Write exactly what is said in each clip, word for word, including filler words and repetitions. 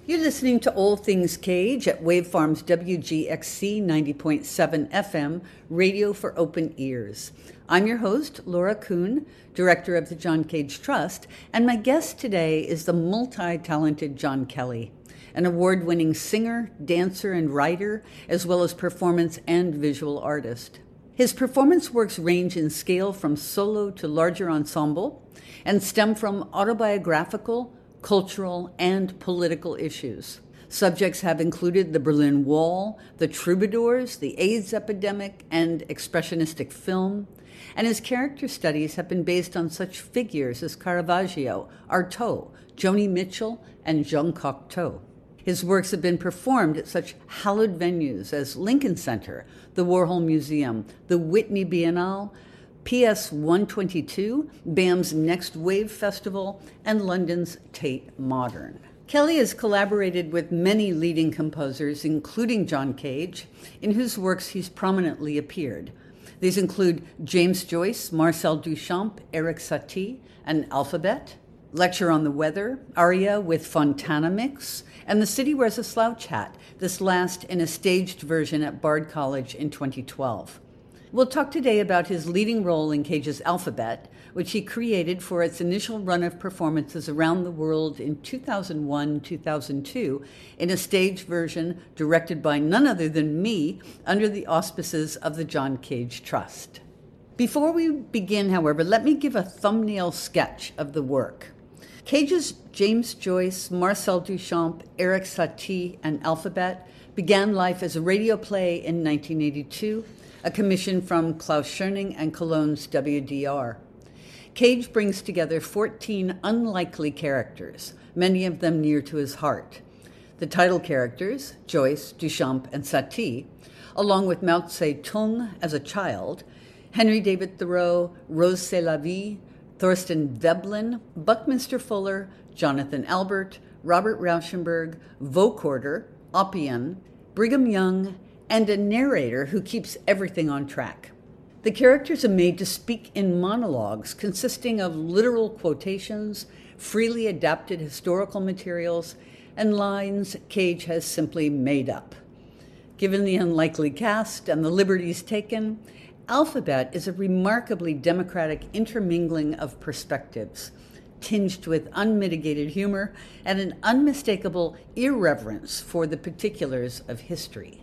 You're listening to All Things Cage at Wavefarm's W G X C ninety point seven F M, Radio for Open Ears. I'm your host, Laura Kuhn, Director of the John Cage Trust, and my guest today is the multi-talented John Kelly, an award-winning singer, dancer, and writer, as well as performance and visual artist. His performance works range in scale from solo to larger ensemble and stem from autobiographical, cultural, and political issues. Subjects have included the Berlin Wall, the Troubadours, the AIDS epidemic, and expressionistic film, and his character studies have been based on such figures as Caravaggio, Artaud, Joni Mitchell, and Jean Cocteau. His works have been performed at such hallowed venues as Lincoln Center, the Warhol Museum, the Whitney Biennale, P S one twenty-two, B A M's Next Wave Festival, and London's Tate Modern. Kelly has collaborated with many leading composers, including John Cage, in whose works he's prominently appeared. These include James Joyce, Marcel Duchamp, Erik Satie, and Alphabet, Lecture on the Weather, Aria with Fontana Mix, and The City Wears a Slouch Hat, this last in a staged version at Bard College in twenty twelve. We'll talk today about his leading role in Cage's Alphabet, which he created for its initial run of performances around the world in two thousand one to two thousand two in a stage version directed by none other than me under the auspices of the John Cage Trust. Before we begin, however, let me give a thumbnail sketch of the work. Cage's James Joyce, Marcel Duchamp, Erik Satie, and Alphabet began life as a radio play in nineteen eighty-two, a commission from Klaus Schoening and Cologne's W D R. Cage brings together fourteen unlikely characters, many of them near to his heart. The title characters, Joyce, Duchamp, and Satie, along with Mao Tse-tung as a child, Henry David Thoreau, Rose C'est la Vie, Thorstein Veblen, Buckminster Fuller, Jonathan Albert, Robert Rauschenberg, Vocorder, Oppian, Brigham Young, and a narrator who keeps everything on track. The characters are made to speak in monologues consisting of literal quotations, freely adapted historical materials, and lines Cage has simply made up. Given the unlikely cast and the liberties taken, Alphabet is a remarkably democratic intermingling of perspectives, tinged with unmitigated humor and an unmistakable irreverence for the particulars of history.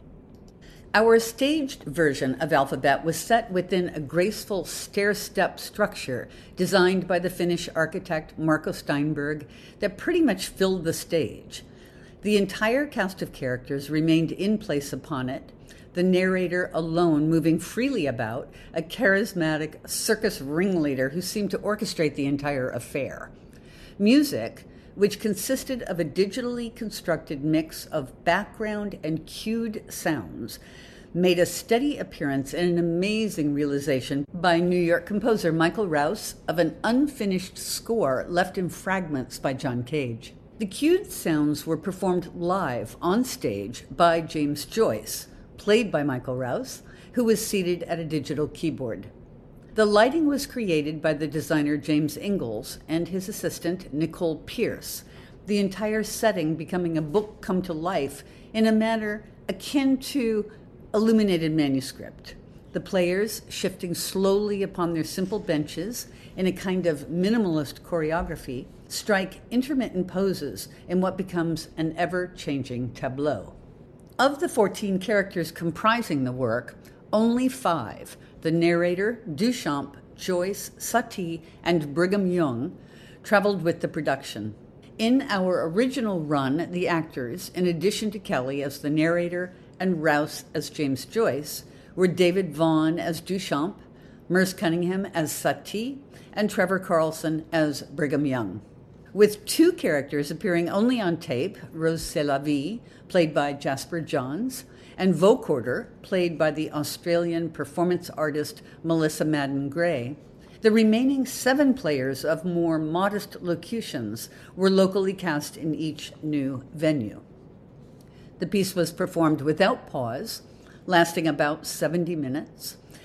Our staged version of Alphabet was set within a graceful stair-step structure designed by the Finnish architect Marco Steinberg that pretty much filled the stage. The entire cast of characters remained in place upon it, the narrator alone moving freely about, a charismatic circus ringleader who seemed to orchestrate the entire affair. Music, which consisted of a digitally constructed mix of background and cued sounds, made a steady appearance and an amazing realization by New York composer Michael Rouse of an unfinished score left in fragments by John Cage. The cued sounds were performed live on stage by James Joyce, played by Michael Rouse, who was seated at a digital keyboard. The lighting was created by the designer James Ingalls and his assistant Nicole Pierce, the entire setting becoming a book come to life in a manner akin to illuminated manuscript. The players, shifting slowly upon their simple benches in a kind of minimalist choreography, strike intermittent poses in what becomes an ever-changing tableau. Of the fourteen characters comprising the work, only five, the narrator, Duchamp, Joyce, Satie, and Brigham Young, traveled with the production. In our original run, the actors, in addition to Kelly as the narrator and Rouse as James Joyce, were David Vaughn as Duchamp, Merce Cunningham as Satie, and Trevor Carlson as Brigham Young. With two characters appearing only on tape, Rose C'est la Vie, played by Jasper Johns, and Vocorder, played by the Australian performance artist Melissa Madden Gray, the remaining seven players of more modest locutions were locally cast in each new venue. The piece was performed without pause, lasting about seventy minutes,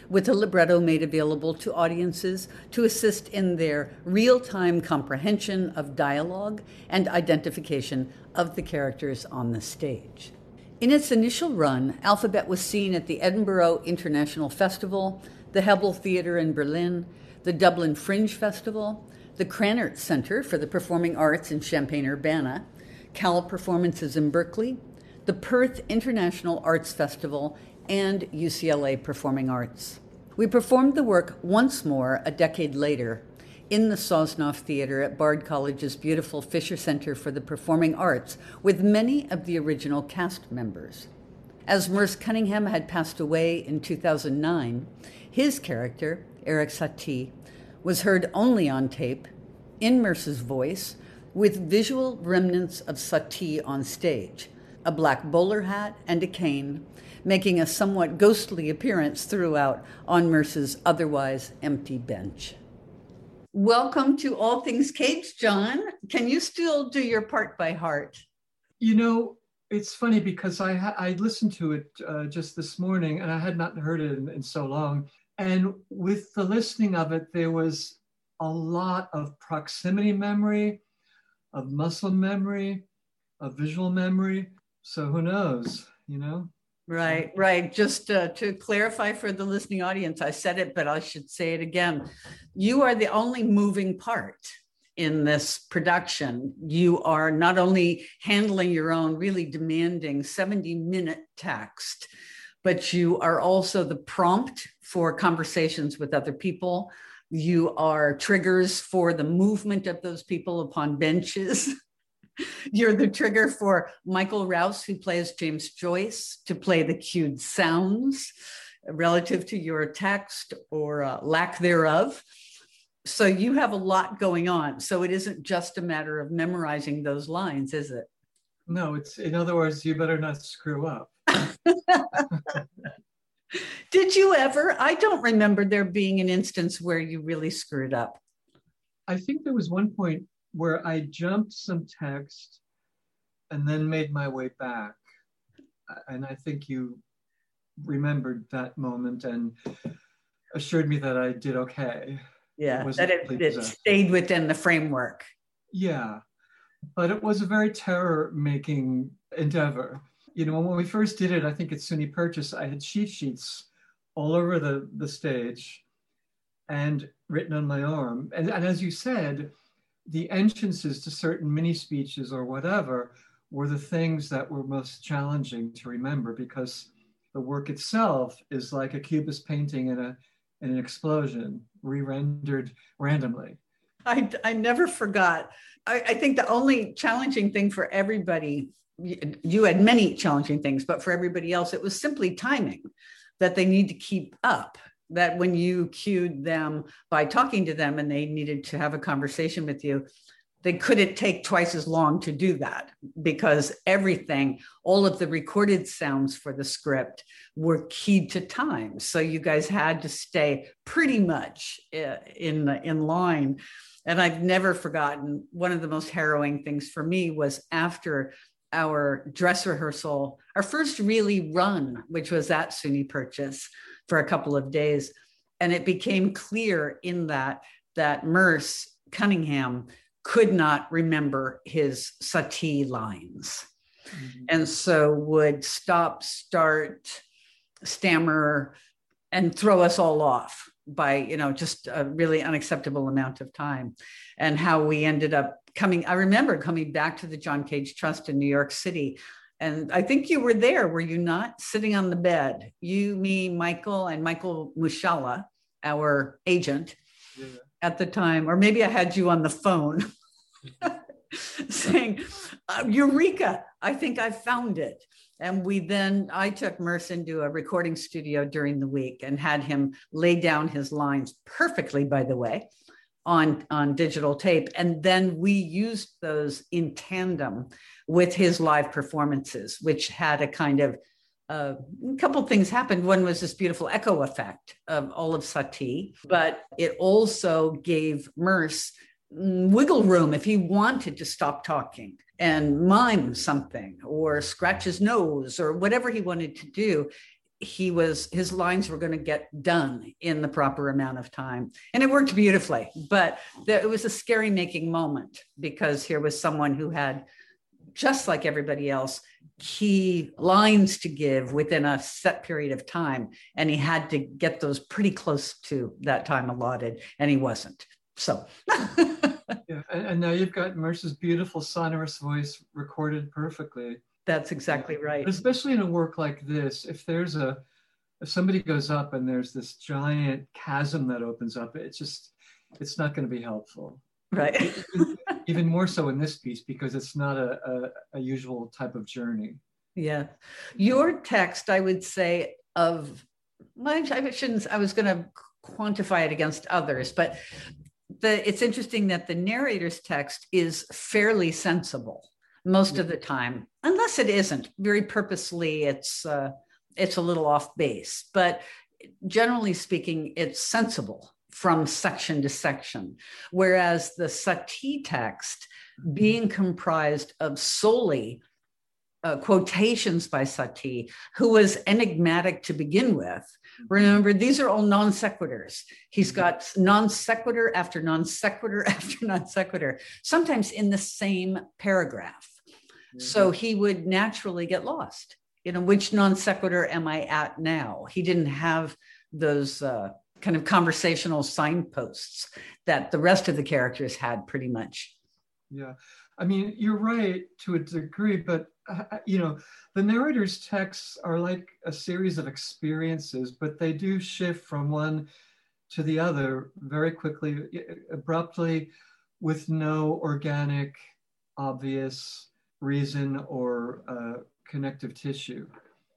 with a libretto made available to audiences to assist in their real-time comprehension of dialogue and identification of the characters on the stage. In its initial run, Alphabet was seen at the Edinburgh International Festival, the Hebel Theatre in Berlin, the Dublin Fringe Festival, the Krannert Center for the Performing Arts in Champaign-Urbana, Cala Performances in Berkeley, the Perth International Arts Festival, and U C L A Performing Arts. We performed the work once more a decade later in the Sosnoff Theatre at Bard College's beautiful Fisher Center for the Performing Arts with many of the original cast members. As Merce Cunningham had passed away in two thousand nine, his character, Eric Satie, was heard only on tape, in Merce's voice, with visual remnants of Satie on stage, a black bowler hat and a cane, making a somewhat ghostly appearance throughout on Merce's otherwise empty bench. Welcome to All Things Cage, John. Can you still do your part by heart? You know, it's funny because I ha- I listened to it uh, just this morning and I had not heard it in, in so long. And with the listening of it, there was a lot of proximity memory, of muscle memory, of visual memory. So who knows, you know? Right, right. Just uh, to clarify for the listening audience, I said it, but I should say it again. You are the only moving part in this production. You are not only handling your own really demanding seventy minute text, but you are also the prompt for conversations with other people. You are triggers for the movement of those people upon benches. You're the trigger for Michael Rouse, who plays James Joyce, to play the cued sounds relative to your text or uh, lack thereof. So you have a lot going on. So it isn't just a matter of memorizing those lines, is it? No, it's, in other words, you better not screw up. Did you ever? I don't remember there being an instance where you really screwed up. I think there was one point where I jumped some text and then made my way back. And I think you remembered that moment and assured me that I did okay. Yeah, it that it, it stayed within the framework. Yeah, but it was a very terror-making endeavor. You know, when we first did it, I think at SUNY Purchase, I had cheat sheets all over the, the stage and written on my arm. And, and as you said, the entrances to certain mini speeches or whatever were the things that were most challenging to remember because the work itself is like a cubist painting in, a, in an explosion, re-rendered randomly. I, I never forgot. I, I think the only challenging thing for everybody, you had many challenging things, but for everybody else, it was simply timing, that they need to keep up. That when you cued them by talking to them and they needed to have a conversation with you, they couldn't take twice as long to do that because everything, all of the recorded sounds for the script were keyed to time. So you guys had to stay pretty much in, in line. And I've never forgotten, one of the most harrowing things for me was after our dress rehearsal, our first really run, which was at SUNY Purchase for a couple of days. And it became clear in that, that Merce Cunningham could not remember his Satie lines. Mm-hmm. And so would stop, start, stammer, and throw us all off by, you know, just a really unacceptable amount of time. And how we ended up coming, I remember coming back to the John Cage Trust in New York City. And I think you were there, were you not? Sitting on the bed, you, me, Michael, and Michael Mushala, our agent yeah. at the time, or maybe I had you on the phone saying, uh, Eureka, I think I found it. And we then, I took Merce into a recording studio during the week and had him lay down his lines perfectly, by the way, on, on digital tape. And then we used those in tandem with his live performances, which had a kind of, uh, a couple of things happened. One was this beautiful echo effect of all of Satie, but it also gave Merce wiggle room if he wanted to stop talking and mime something or scratch his nose or whatever he wanted to do. he was his lines were going to get done in the proper amount of time, and it worked beautifully. But there, it was a scary making moment, because here was someone who had, just like everybody else, key lines to give within a set period of time, and he had to get those pretty close to that time allotted, and he wasn't. So yeah, and, and now you've got Mercer's beautiful sonorous voice recorded perfectly. That's exactly right. But especially in a work like this, if there's a, if somebody goes up and there's this giant chasm that opens up, it's just, it's not going to be helpful. Right. even, even more so in this piece, because it's not a, a, a usual type of journey. Yeah. Your text, I would say, of, well, I shouldn't, I was going to quantify it against others, but the, it's interesting that the narrator's text is fairly sensible most of the time, unless it isn't. Very purposely, it's uh, it's a little off base, but generally speaking, it's sensible from section to section. Whereas the Satie text, being comprised of solely uh, quotations by Satie, who was enigmatic to begin with. Remember, these are all non sequiturs. He's got non sequitur after non sequitur after non sequitur, sometimes in the same paragraph. So he would naturally get lost. You know, which non sequitur am I at now? He didn't have those uh, kind of conversational signposts that the rest of the characters had, pretty much. Yeah, I mean, you're right to a degree, but uh, you know, the narrator's texts are like a series of experiences, but they do shift from one to the other very quickly, abruptly, with no organic, obvious reason or uh, connective tissue.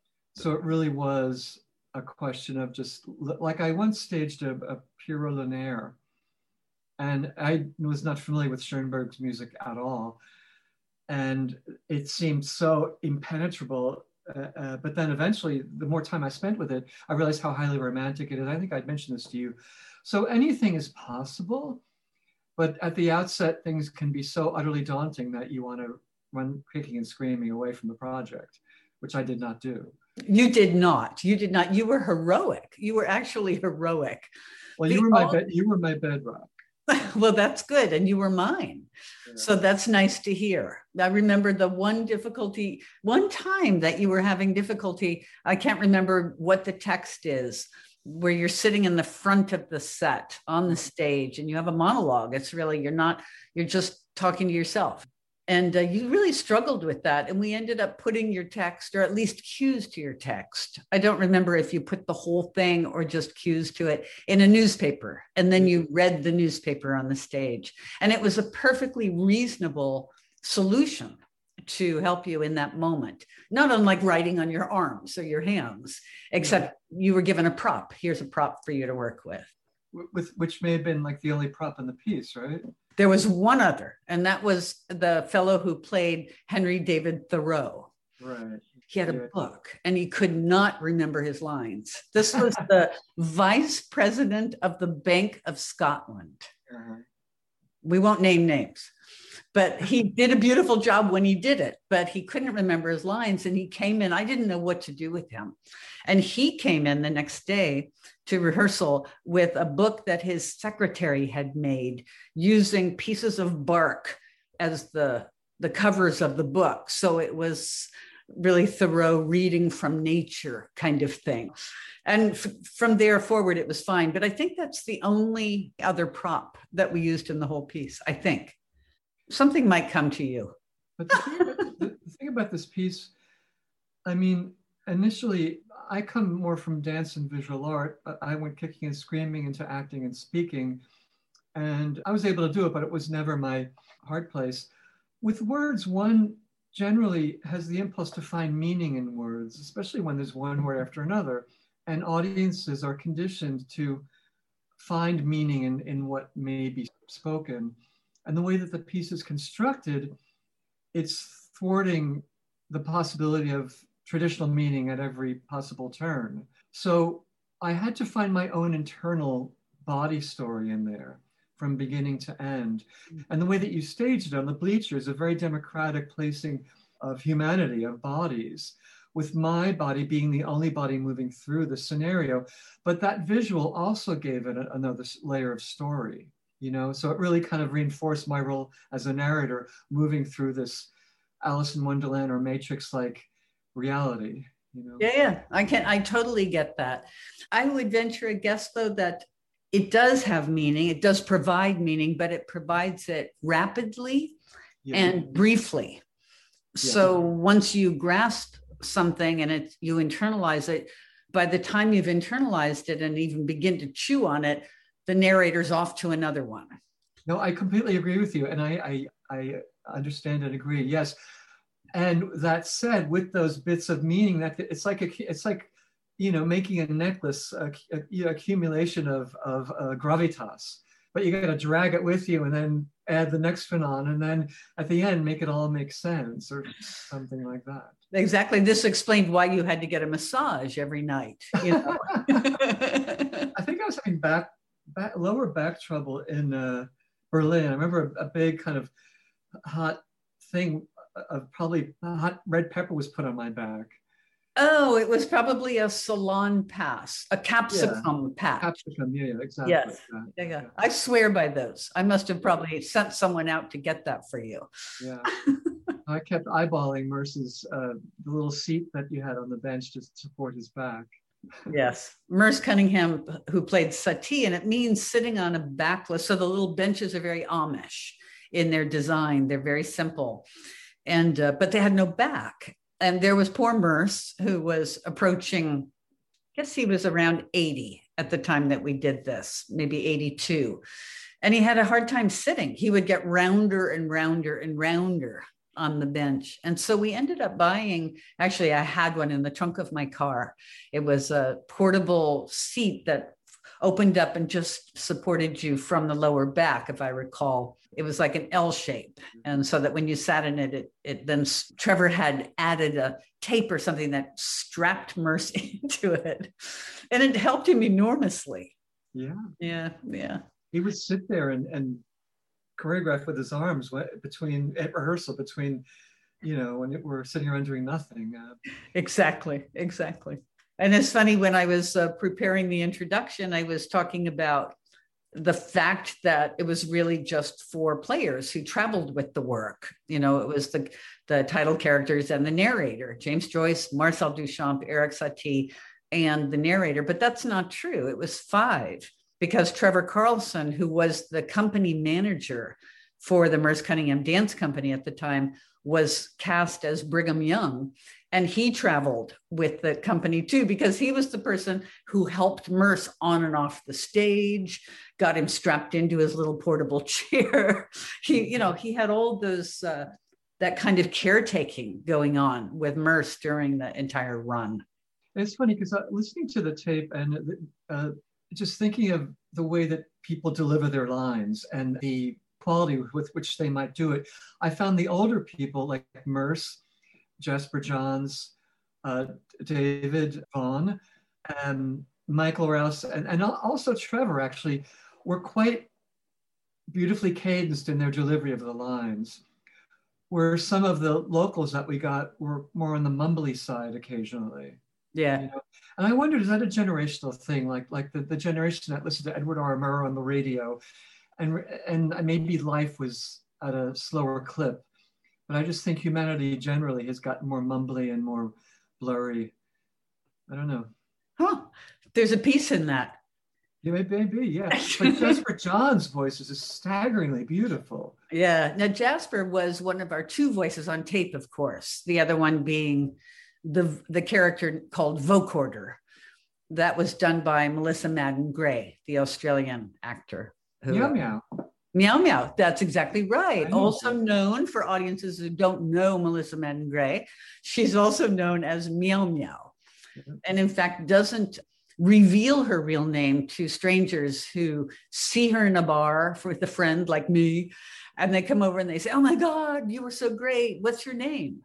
So it really was a question of just, like I once staged a, a Pierrot Lunaire, and I was not familiar with Schoenberg's music at all. And it seemed so impenetrable. Uh, uh, but then eventually, the more time I spent with it, I realized how highly romantic it is. I think I'd mentioned this to you. So anything is possible, but at the outset, things can be so utterly daunting that you want to run kicking and screaming away from the project, which I did not do. You did not. You did not. You were heroic. You were actually heroic. Well, you were my bed. You were my bedrock. Well, that's good, and you were mine. Yeah. So that's nice to hear. I remember the one difficulty, one time that you were having difficulty. I can't remember what the text is, where you're sitting in the front of the set on the stage, and you have a monologue. It's really you're not. You're just talking to yourself. And uh, you really struggled with that. And we ended up putting your text, or at least cues to your text. I don't remember if you put the whole thing or just cues to it in a newspaper. And then you read the newspaper on the stage. And it was a perfectly reasonable solution to help you in that moment. Not unlike writing on your arms or your hands, except you were given a prop. Here's a prop for you to work with. With which may have been like the only prop in the piece, right? There was one other, and that was the fellow who played Henry David Thoreau. Right. He had a yeah. book, and he could not remember his lines. This was the vice president of the Bank of Scotland. Uh-huh. We won't name names, but he did a beautiful job when he did it, but he couldn't remember his lines, and he came in. I didn't know what to do with him. And he came in the next day to rehearsal with a book that his secretary had made using pieces of bark as the, the covers of the book. So it was really Thoreau reading from nature kind of thing. And f- from there forward, it was fine. But I think that's the only other prop that we used in the whole piece, I think. Something might come to you. But the thing, about, the, the thing about this piece, I mean, initially, I come more from dance and visual art, but I went kicking and screaming into acting and speaking. And I was able to do it, but it was never my hard place. With words, one generally has the impulse to find meaning in words, especially when there's one word after another. And audiences are conditioned to find meaning in, in what may be spoken. And the way that the piece is constructed, it's thwarting the possibility of traditional meaning at every possible turn. So I had to find my own internal body story in there from beginning to end. And the way that you staged it on the bleachers, a very democratic placing of humanity, of bodies, with my body being the only body moving through the scenario. But that visual also gave it a, another layer of story, you know? So it really kind of reinforced my role as a narrator, moving through this Alice in Wonderland or Matrix-like reality, you know? Yeah, yeah, I can, I totally get that. I would venture a guess, though, that it does have meaning. It does provide meaning, but it provides it rapidly yeah. and briefly. Yeah. So once you grasp something and it, you internalize it, by the time you've internalized it and even begin to chew on it, the narrator's off to another one. No, I completely agree with you. And I, I, I understand and agree. Yes. And that said, with those bits of meaning, that it's like a, it's like, you know, making a necklace, a, a, a accumulation of, of uh, gravitas, but you got to drag it with you and then add the next one on, and then at the end, make it all make sense or something like that. Exactly. This explained why you had to get a massage every night. You know? I think I was having back, back lower back trouble in uh, Berlin. I remember a, a big kind of hot thing of probably hot red pepper was put on my back. Oh, it was probably a salon pass, a capsicum yeah. patch. Capsicum, yeah, exactly. Yes, yeah, yeah. I swear by those. I must have probably sent someone out to get that for you. Yeah, I kept eyeballing Merce's uh, the little seat that you had on the bench to support his back. Yes, Merce Cunningham, who played Sati, and it means sitting on a backless. So the little benches are very Amish in their design. They're very simple, and uh, but they had no back. And there was poor Merce, who was approaching, I guess he was around eighty at the time that we did this, maybe eighty-two. And he had a hard time sitting. He would get rounder and rounder and rounder on the bench. And so we ended up buying, actually, I had one in the trunk of my car. It was a portable seat that opened up and just supported you from the lower back, if I recall. It was like an L shape. And so that when you sat in it, it, it then Trevor had added a tape or something that strapped Merce into it. And it helped him enormously. Yeah. Yeah. Yeah. He would sit there and, and choreograph with his arms between at rehearsal, between, you know, when we're sitting around doing nothing. Uh, exactly. Exactly. And it's funny, when I was uh, preparing the introduction, I was talking about the fact that it was really just for players who traveled with the work. You know, it was the, the title characters and the narrator, James Joyce, Marcel Duchamp, Eric Satie, and the narrator. But that's not true. It was five, because Trevor Carlson, who was the company manager for the Merce Cunningham Dance Company at the time, was cast as Brigham Young. And he traveled with the company too, because he was the person who helped Merce on and off the stage, got him strapped into his little portable chair. He, you know, he had all those, uh, that kind of caretaking going on with Merce during the entire run. It's funny because uh, listening to the tape and uh, just thinking of the way that people deliver their lines and the quality with which they might do it, I found the older people like Merce, Jasper Johns, uh, David Vaughn, and Michael Rouse, and, and also Trevor actually were quite beautifully cadenced in their delivery of the lines, where some of the locals that we got were more on the mumbly side occasionally. Yeah. You know? And I wondered, is that a generational thing? Like, like the, the generation that listened to Edward R. Murrow on the radio, and, and maybe life was at a slower clip. But I just think humanity generally has gotten more mumbly and more blurry. I don't know. Huh. There's a piece in that. Yeah, maybe, yeah. But Jasper John's voice is staggeringly beautiful. Yeah. Now, Jasper was one of our two voices on tape, of course. The other one being the, the character called Vocorder. That was done by Melissa Madden Gray, the Australian actor. Who, Meow Meow. Meow Meow, that's exactly right. Also known, for audiences who don't know Melissa Madden Gray, she's also known as Meow Meow. And in fact, doesn't reveal her real name to strangers who see her in a bar with a friend like me. And they come over and they say, "Oh my God, you were so great. What's your name?"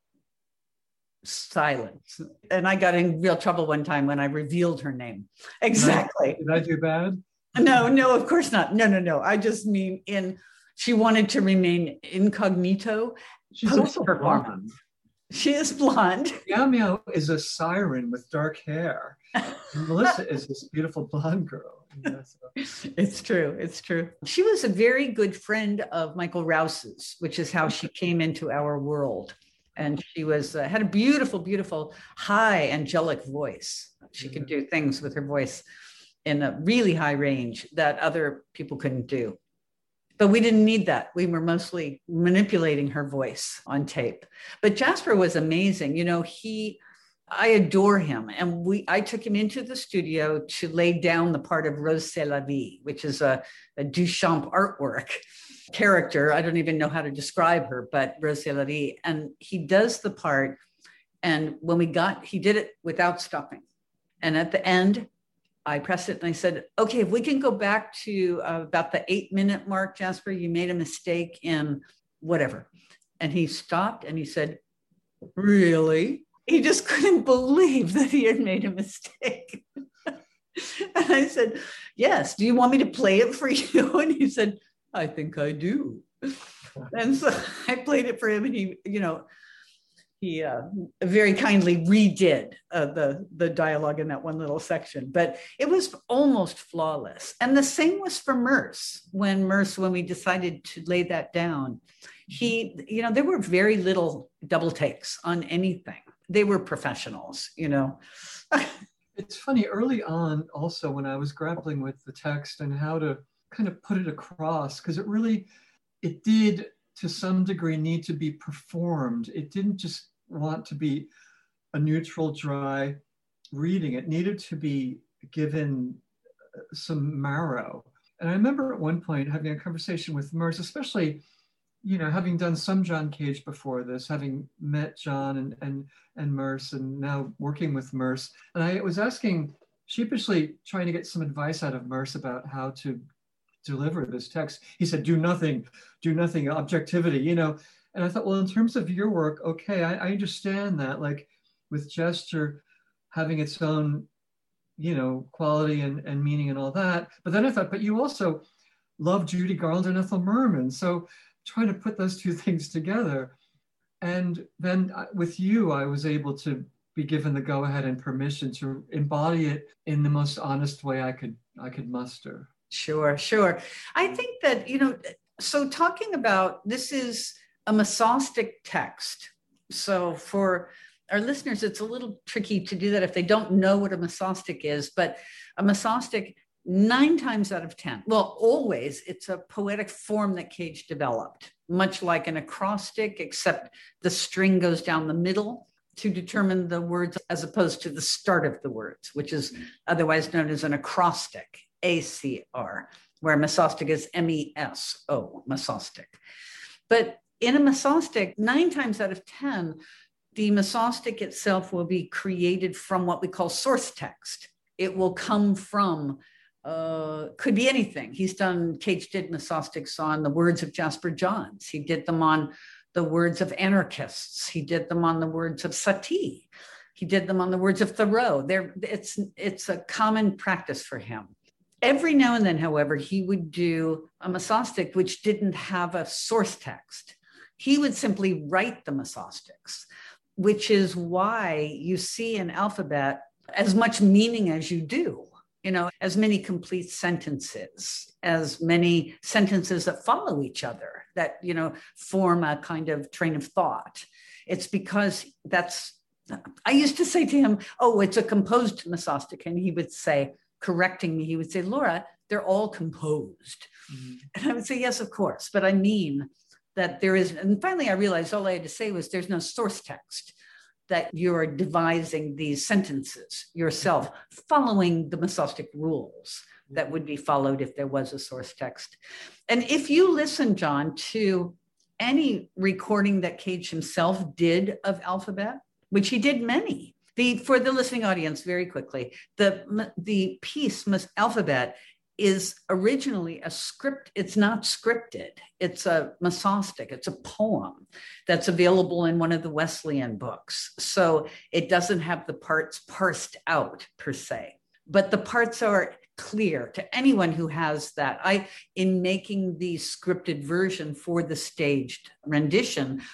Silence. And I got in real trouble one time when I revealed her name. Exactly. Did I do bad? No, no, of course not. No, no, no. I just mean in, she wanted to remain incognito. She's also performance. She is blonde. Meow Meow is a siren with dark hair. And Melissa is this beautiful blonde girl. Yeah, so. It's true. It's true. She was a very good friend of Michael Rouse's, which is how she came into our world. And she was uh, had a beautiful, beautiful, high angelic voice. She could do things with her voice in a really high range that other people couldn't do. But we didn't need that. We were mostly manipulating her voice on tape. But Jasper was amazing. You know, he, I adore him. And we, I took him into the studio to lay down the part of Rose C'est la Vie, which is a, a Duchamp artwork character. I don't even know how to describe her, but Rose C'est la Vie. And he does the part. And when we got, he did it without stopping. And at the end, I pressed it and I said, okay, if we can go back to uh, about the eight minute mark, Jasper, you made a mistake in whatever. And he stopped and he said, really? He just couldn't believe that he had made a mistake. And I said, yes, do you want me to play it for you? And he said, I think I do. And so I played it for him and he, you know, he uh, very kindly redid uh, the, the dialogue in that one little section, but it was almost flawless. And the same was for Merce. When Merce, when we decided to lay that down, he, you know, there were very little double takes on anything. They were professionals, you know. It's funny, early on also when I was grappling with the text and how to kind of put it across, because it really, it did to some degree need to be performed. It didn't just want to be a neutral, dry reading. It needed to be given some marrow. And I remember at one point having a conversation with Merce, especially, you know, having done some John Cage before this, having met John and, and, and Merce, and now working with Merce. And I was asking, sheepishly trying to get some advice out of Merce about how to deliver this text. He said, do nothing, do nothing, objectivity, you know. And I thought, well, in terms of your work, okay, I, I understand that, like with gesture having its own, you know, quality and, and meaning and all that. But then I thought, but you also love Judy Garland and Ethel Merman. So trying to put those two things together. And then with you, I was able to be given the go-ahead and permission to embody it in the most honest way I could, I could muster. Sure, sure. I think that, you know, so talking about, this is a mesostic text. So for our listeners, it's a little tricky to do that if they don't know what a mesostic is, but a mesostic, nine times out of ten, well, always, it's a poetic form that Cage developed, much like an acrostic, except the string goes down the middle to determine the words as opposed to the start of the words, which is otherwise known as an acrostic. A C R, where mesostic is M E S O, mesostic. But in a mesostic, nine times out of ten, the mesostic itself will be created from what we call source text. It will come from, uh, could be anything. He's done, Cage did mesostics on the words of Jasper Johns. He did them on the words of anarchists. He did them on the words of Satie. He did them on the words of Thoreau. There, it's, it's a common practice for him. Every now and then, however, he would do a mesostic which didn't have a source text. He would simply write the mesostics, which is why you see in alphabet as much meaning as you do, you know, as many complete sentences, as many sentences that follow each other, that, you know, form a kind of train of thought. It's because that's, I used to say to him, oh, it's a composed mesostic. And he would say, correcting me, he would say, Laura, they're all composed. Mm-hmm. And I would say, yes, of course. But I mean that there is, and finally I realized all I had to say was there's no source text, that you're devising these sentences yourself, following the mesostic rules that would be followed if there was a source text. And if you listen, John, to any recording that Cage himself did of alphabet, which he did many, The, for the listening audience, very quickly, the, the piece, alphabet, is originally a script. It's not scripted. It's a mesostic. It's a poem that's available in one of the Wesleyan books. So it doesn't have the parts parsed out per se, but the parts are clear to anyone who has that. I, in making the scripted version for the staged rendition,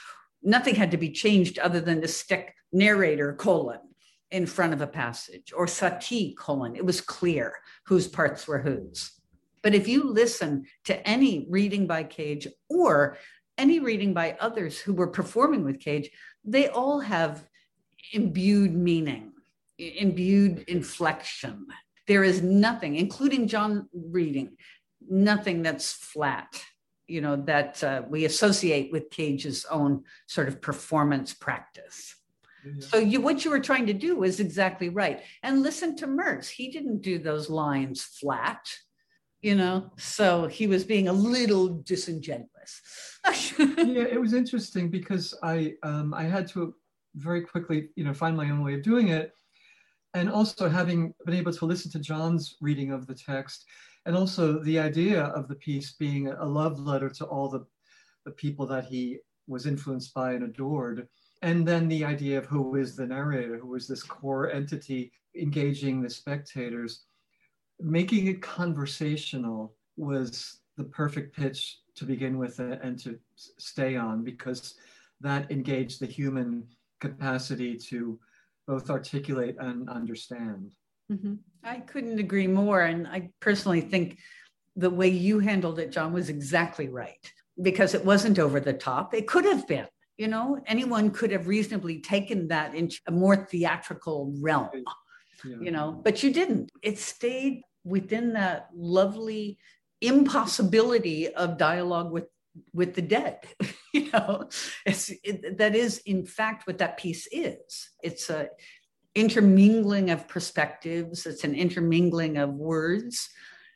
Nothing had to be changed other than to stick narrator colon in front of a passage or Sati colon. It was clear whose parts were whose. But if you listen to any reading by Cage or any reading by others who were performing with Cage, they all have imbued meaning, imbued inflection. There is nothing, including John reading, nothing that's flat, you know, that uh, we associate with Cage's own sort of performance practice. Mm-hmm. So you, what you were trying to do was exactly right. And listen to Merz. He didn't do those lines flat, you know, so he was being a little disingenuous. Yeah, it was interesting because I um, I had to very quickly, you know, find my own way of doing it. And also having been able to listen to John's reading of the text, and also the idea of the piece being a love letter to all the, the people that he was influenced by and adored. And then the idea of who is the narrator, who is this core entity engaging the spectators. Making it conversational was the perfect pitch to begin with and to stay on, because that engaged the human capacity to both articulate and understand. Mm-hmm. I couldn't agree more. And I personally think the way you handled it, John, was exactly right, because it wasn't over the top. It could have been, you know, anyone could have reasonably taken that into a more theatrical realm, yeah. you know, but you didn't. It stayed within that lovely impossibility of dialogue with with the dead. You know, it's, it, that is in fact what that piece is. It's a intermingling of perspectives. It's an intermingling of words.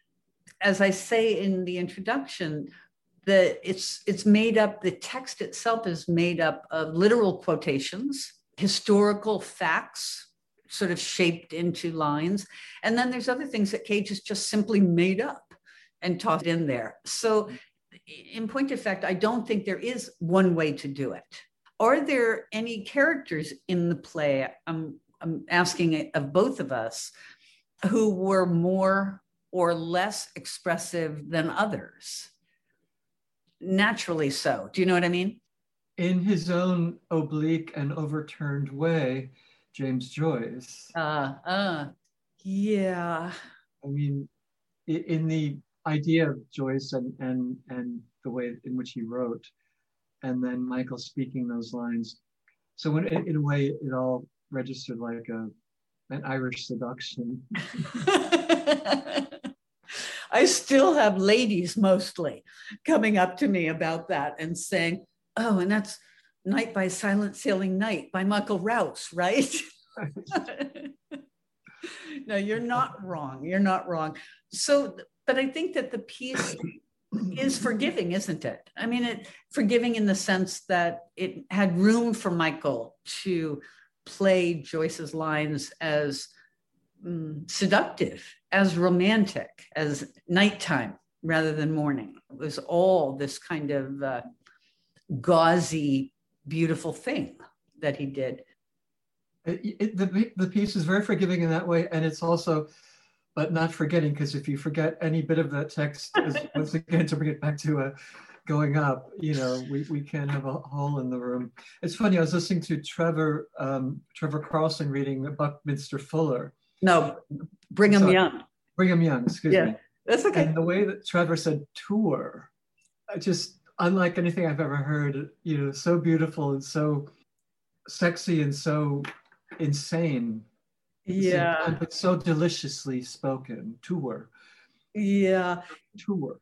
As I say in the introduction, the it's it's made up, the text itself is made up of literal quotations, historical facts, sort of shaped into lines. And then there's other things that Cage has just simply made up and tossed in there. So in point of fact, I don't think there is one way to do it. Are there any characters in the play, I'm, I'm asking of both of us, who were more or less expressive than others? Naturally so. Do you know what I mean? In his own oblique and overturned way, James Joyce. Uh, uh, yeah. I mean, in the idea of Joyce and, and, and the way in which he wrote, and then Michael speaking those lines. So in, in a way, it all registered like a, an Irish seduction. I still have ladies mostly coming up to me about that and saying, oh, and that's Night by Silent Sailing Night by Michael Rouse, right? No, you're not wrong. You're not wrong. So, but I think that the piece is forgiving, isn't it? I mean, it forgiving in the sense that it had room for Michael to play Joyce's lines as um, seductive, as romantic, as nighttime rather than morning. It was all this kind of uh, gauzy, beautiful thing that he did. It, it, the, the piece is very forgiving in that way, and it's also, but not forgetting, because if you forget any bit of that text, is, once again, to bring it back to uh, going up, you know, we, we can't have a hole in the room. It's funny, I was listening to Trevor um, Trevor Carlson reading Buckminster Fuller. No, Brigham Sorry, Young. Brigham Young, excuse yeah, me. That's okay. And the way that Trevor said tour, just unlike anything I've ever heard, you know, so beautiful and so sexy and so insane. Yeah. But so deliciously spoken. Tour. Yeah. Tour.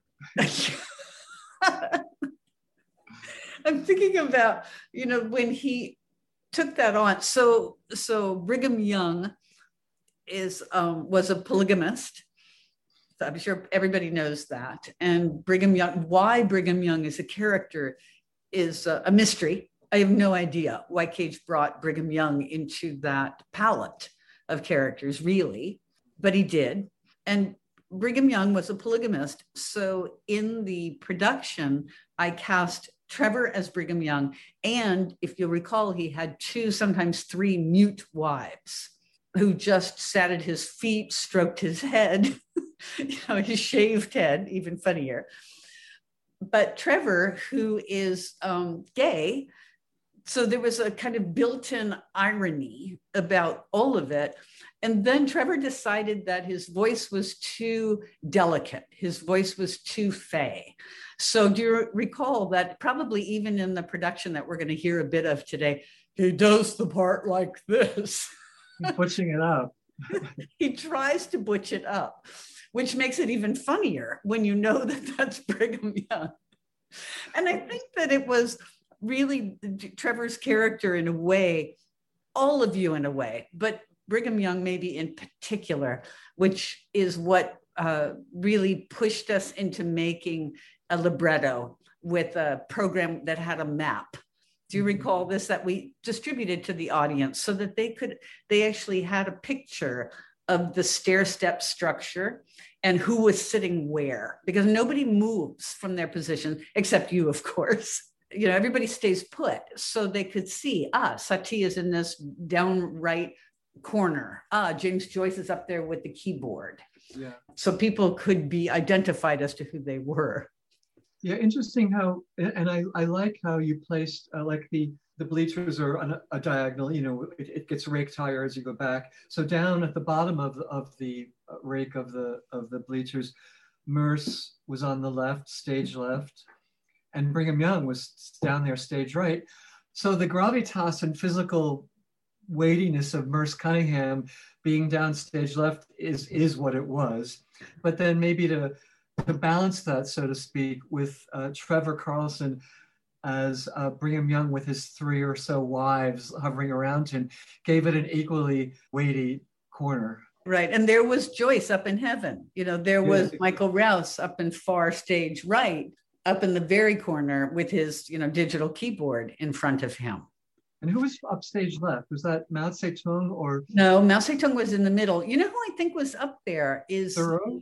I'm thinking about, you know, when he took that on. So, so Brigham Young is um, was a polygamist. So I'm sure everybody knows that. And Brigham Young, why Brigham Young is a character is a, a mystery. I have no idea why Cage brought Brigham Young into that palette of characters, really, but he did. And Brigham Young was a polygamist. So in the production, I cast Trevor as Brigham Young. And if you'll recall, he had two, sometimes three mute wives who just sat at his feet, stroked his head, you know, his shaved head, even funnier. But Trevor, who is um, gay, So there was a kind of built-in irony about all of it. And then Trevor decided that his voice was too delicate. His voice was too fey. So do you recall that probably even in the production that we're going to hear a bit of today, he does the part like this. Butching it up. He tries to butch it up, which makes it even funnier when you know that that's Brigham Young. And I think that it was really Trevor's character in a way, all of you in a way, but Brigham Young maybe in particular, which is what uh, really pushed us into making a libretto with a program that had a map. Do you recall this, that we distributed to the audience so that they could, they actually had a picture of the stair step structure and who was sitting where, because nobody moves from their position except you, of course. You know, everybody stays put so they could see, ah, Satie is in this down right corner. Ah, James Joyce is up there with the keyboard. Yeah. So people could be identified as to who they were. Yeah, interesting how, and I, I like how you placed, uh, like the, the bleachers are on a, a diagonal, you know, it, it gets raked higher as you go back. So down at the bottom of the, of the rake of the, of the bleachers, Merce was on the left, stage left, and Brigham Young was down there, stage right. So the gravitas and physical weightiness of Merce Cunningham being down stage left is, is what it was. But then maybe to, to balance that, so to speak, with uh, Trevor Carlson as uh, Brigham Young with his three or so wives hovering around him, gave it an equally weighty corner. Right, and there was Joyce up in heaven. You know, there was Yeah. Michael Rouse up in far stage right, up in the very corner with his, you know, digital keyboard in front of him. And who was upstage left? Was that Mao Zedong or? No, Mao Zedong was in the middle. You know who I think was up there is Thoreau?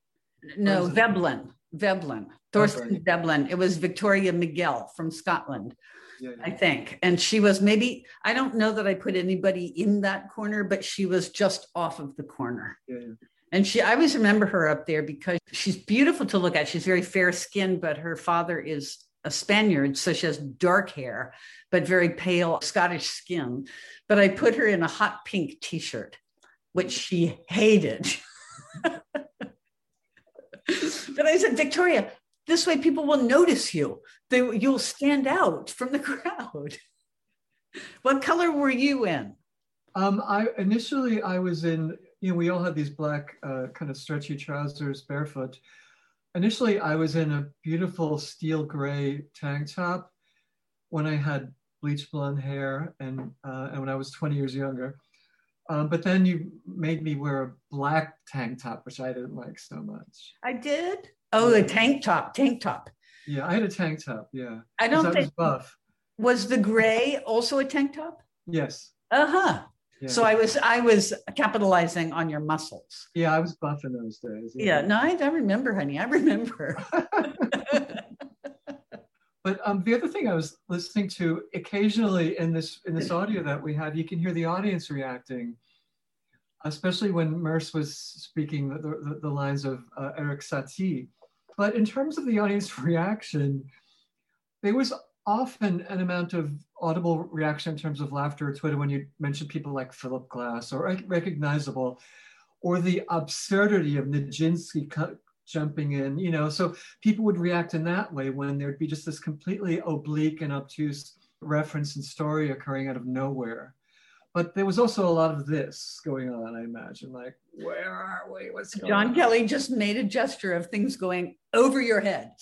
no Or is it- Veblen. Veblen, Thorsten Veblen. It was Victoria Miguel from Scotland, Yeah, I yeah. think. And she was maybe, I don't know that I put anybody in that corner, but she was just off of the corner. Yeah, yeah. And she, I always remember her up there because she's beautiful to look at. She's very fair skinned, but her father is a Spaniard. So she has dark hair, but very pale Scottish skin. But I put her in a hot pink t-shirt, which she hated. But I said, Victoria, this way people will notice you. They, you'll stand out from the crowd. What color were you in? Um, I initially I was in, you know, we all had these black uh, kind of stretchy trousers, barefoot. Initially, I was in a beautiful steel gray tank top when I had bleach blonde hair and uh, and when I was twenty years younger. Um, but then you made me wear a black tank top, which I didn't like so much. I did. Oh, a tank top, tank top. Yeah, I had a tank top. Yeah, I 'cause don't I think, was buff. was the gray also a tank top? Yes. Uh-huh. Yeah. So I was I was capitalizing on your muscles. Yeah, I was buff in those days. Yeah, no, I, I remember, honey. I remember. But um, the other thing I was listening to, occasionally in this in this audio that we have, you can hear the audience reacting, especially when Merce was speaking the, the, the lines of uh, Eric Satie. But in terms of the audience reaction, there was often an amount of audible reaction in terms of laughter or Twitter when you mentioned people like Philip Glass or recognizable, or the absurdity of Nijinsky jumping in, you know, so people would react in that way when there'd be just this completely oblique and obtuse reference and story occurring out of nowhere. But there was also a lot of this going on, I imagine, like, where are we? What's going John on? Kelly just made a gesture of things going over your head.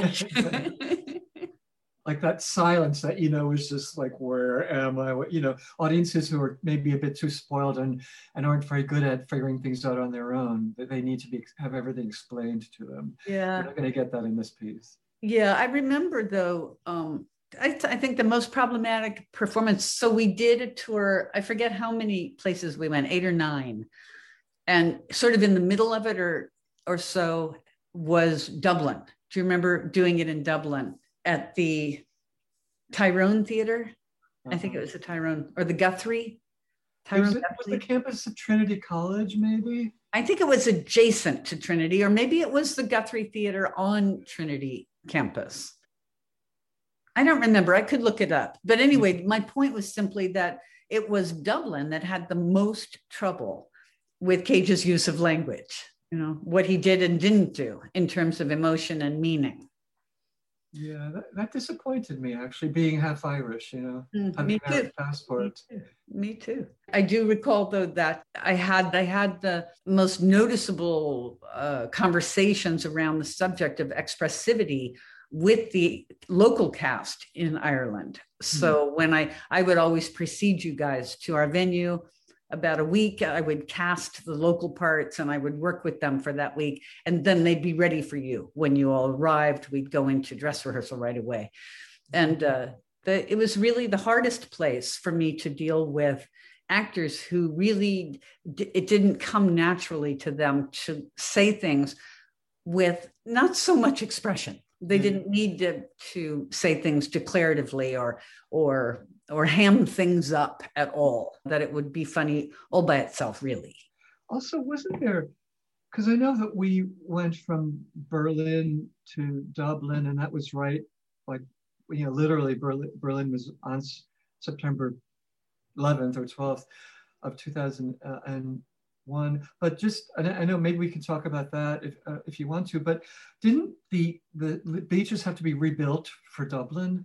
Like that silence that, you know, is just like, where am I? What, you know, audiences who are maybe a bit too spoiled and, and aren't very good at figuring things out on their own, that they need to be have everything explained to them. Yeah. You're not going to get that in this piece. Yeah, I remember though, um, I, th- I think the most problematic performance. So we did a tour, I forget how many places we went, eight or nine. And sort of in the middle of it or, or so was Dublin. Do you remember doing it in Dublin at the Tyrone Theatre? Uh-huh. I think it was the Tyrone or the Guthrie. Tyrone was, it, was the campus of Trinity College, maybe? I think it was adjacent to Trinity, or maybe it was the Guthrie Theatre on Trinity campus. I don't remember. I could look it up. But anyway, my point was simply that it was Dublin that had the most trouble with Cage's use of language, you know, what he did and didn't do in terms of emotion and meaning. Yeah, that, that disappointed me, actually, being half Irish, you know, Mm, having me an Irish too. passport. Me too. Me too. I do recall though that I had I had the most noticeable uh, conversations around the subject of expressivity with the local cast in Ireland. So mm. when I I would always precede you guys to our venue. About a week, I would cast the local parts and I would work with them for that week. And then they'd be ready for you. When you all arrived, we'd go into dress rehearsal right away. And uh, the, it was really the hardest place for me to deal with actors who really, it didn't come naturally to them to say things with not so much expression. They didn't need to, to say things declaratively or, or, or ham things up at all, that it would be funny all by itself, really. Also, wasn't there, because I know that we went from Berlin to Dublin, and that was right, like, you know, literally Berlin, Berlin was on September eleventh or twelfth of two thousand one. But just, I know maybe we can talk about that if uh, if you want to, but didn't the, the beaches have to be rebuilt for Dublin?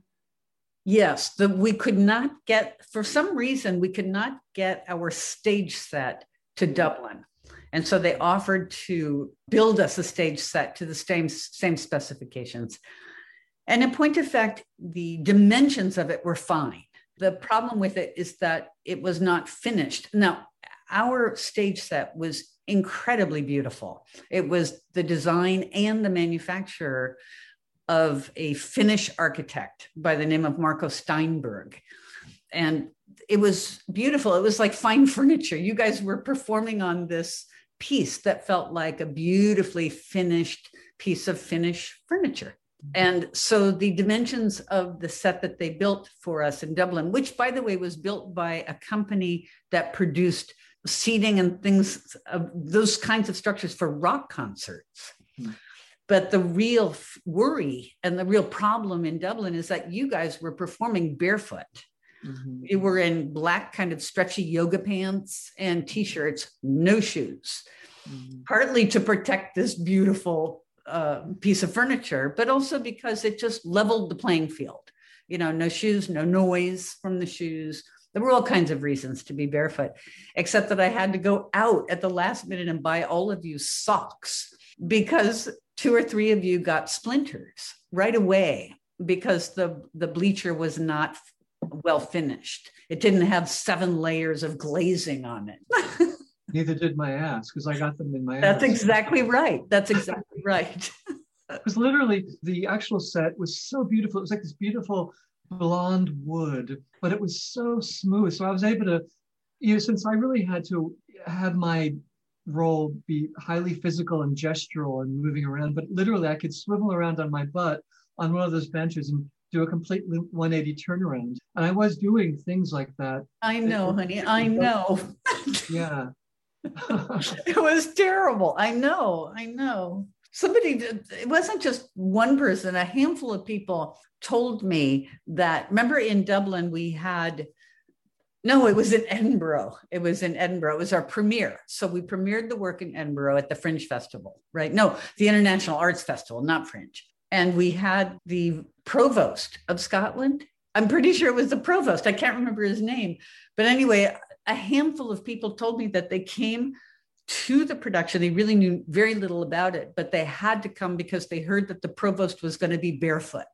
Yes, the, we could not get, for some reason, we could not get our stage set to Dublin. And so they offered to build us a stage set to the same, same specifications. And in point of fact, the dimensions of it were fine. The problem with it is that it was not finished. Now, our stage set was incredibly beautiful. It was the design and the manufacturer of a Finnish architect by the name of Marco Steinberg. And it was beautiful. It was like fine furniture. You guys were performing on this piece that felt like a beautifully finished piece of Finnish furniture. And so the dimensions of the set that they built for us in Dublin, which by the way was built by a company that produced seating and things, of those kinds of structures for rock concerts. Mm. But the real worry and the real problem in Dublin is that you guys were performing barefoot. Mm-hmm. You were in black kind of stretchy yoga pants and t-shirts, no shoes, mm-hmm. partly to protect this beautiful uh, piece of furniture, but also because it just leveled the playing field. You know, no shoes, no noise from the shoes. There were all kinds of reasons to be barefoot, except that I had to go out at the last minute and buy all of you socks because two or three of you got splinters right away because the, the bleacher was not well finished. It didn't have seven layers of glazing on it. Neither did my ass, because I got them in my That's ass. exactly right. That's exactly right. Because literally the actual set was so beautiful. It was like this beautiful blonde wood, but it was so smooth. So I was able to, you know, since I really had to have my role be highly physical and gestural and moving around, but literally I could swivel around on my butt on one of those benches and do a complete one eighty turnaround. And I was doing things like that. I know, it, honey, I know. Yeah. It was terrible. I know, I know. Somebody did, it wasn't just one person, a handful of people told me that, remember in Dublin, we had, no, it was in Edinburgh. It was in Edinburgh. It was our premiere. So we premiered the work in Edinburgh at the Fringe Festival, right? No, the International Arts Festival, not Fringe. And we had the provost of Scotland. I'm pretty sure it was the provost. I can't remember his name. But anyway, a handful of people told me that they came to the production. They really knew very little about it, but they had to come because they heard that the provost was going to be barefoot.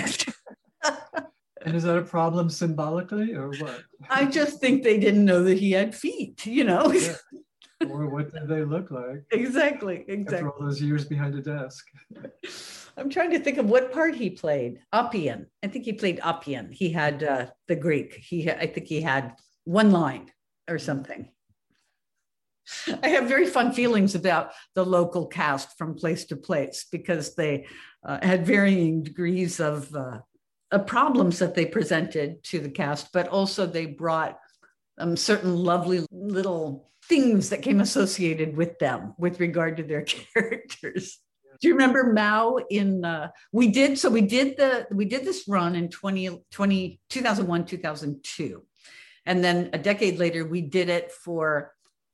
And is that a problem symbolically or what? I just think they didn't know that he had feet, you know? Yeah. Or what did they look like? Exactly, exactly. After all those years behind a desk. I'm trying to think of what part he played. Oppian. I think he played Oppian. He had uh, the Greek. He, I think he had one line or something. I have very fun feelings about the local cast from place to place because they uh, had varying degrees of, uh, of problems that they presented to the cast, but also they brought um, certain lovely little things that came associated with them with regard to their characters. Yeah. Do you remember Mao in, uh, we did, so we did the, we did this run in twenty twenty, two thousand one, two thousand two. And then a decade later, we did it for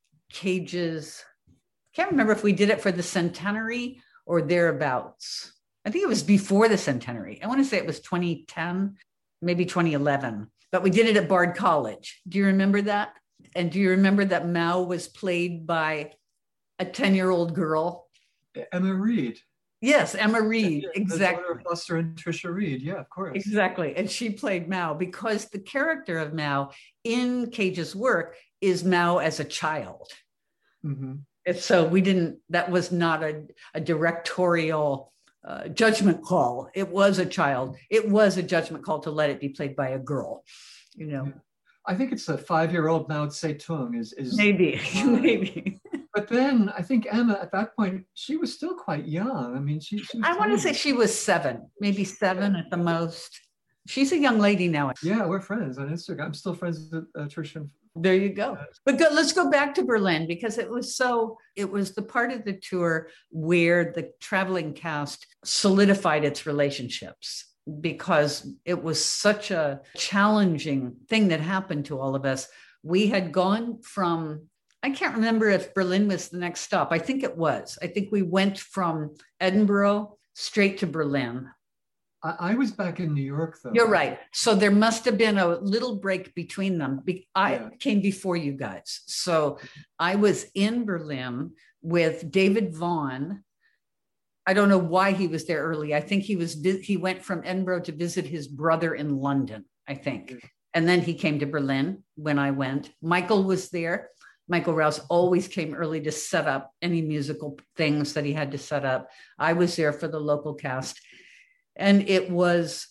Cage's, can't remember if we did it for the centenary or thereabouts. I think it was before the centenary. I want to say it was twenty ten, maybe twenty eleven, but we did it at Bard College. Do you remember that? And do you remember that Mao was played by a ten-year-old girl? Emma Reed. Yes, Emma Reed, yeah, exactly. Buster and Trisha Reed, yeah, of course. Exactly, and she played Mao because the character of Mao in Cage's work is Mao as a child. Mm-hmm. So we didn't, that was not a, a directorial uh, judgment call. It was a child. It was a judgment call to let it be played by a girl, you know. I think it's a five-year-old Mao Zedong is, is maybe, uh, maybe. But then I think Emma, at that point, she was still quite young. I mean, she, she was I want to say she was seven, maybe seven at the most. She's a young lady now. Yeah, we're friends on Instagram. I'm still friends with uh, Trisha. There you go. But go, let's go back to Berlin because it was so, it was the part of the tour where the traveling cast solidified its relationships because it was such a challenging thing that happened to all of us. We had gone from, I can't remember if Berlin was the next stop. I think it was. I think we went from Edinburgh straight to Berlin. I was back in New York, though. You're right. So there must have been a little break between them. I yeah. came before you guys. So I was in Berlin with David Vaughan. I don't know why he was there early. I think he was he went from Edinburgh to visit his brother in London, I think. And then he came to Berlin when I went. Michael was there. Michael Rouse always came early to set up any musical things that he had to set up. I was there for the local cast. And it was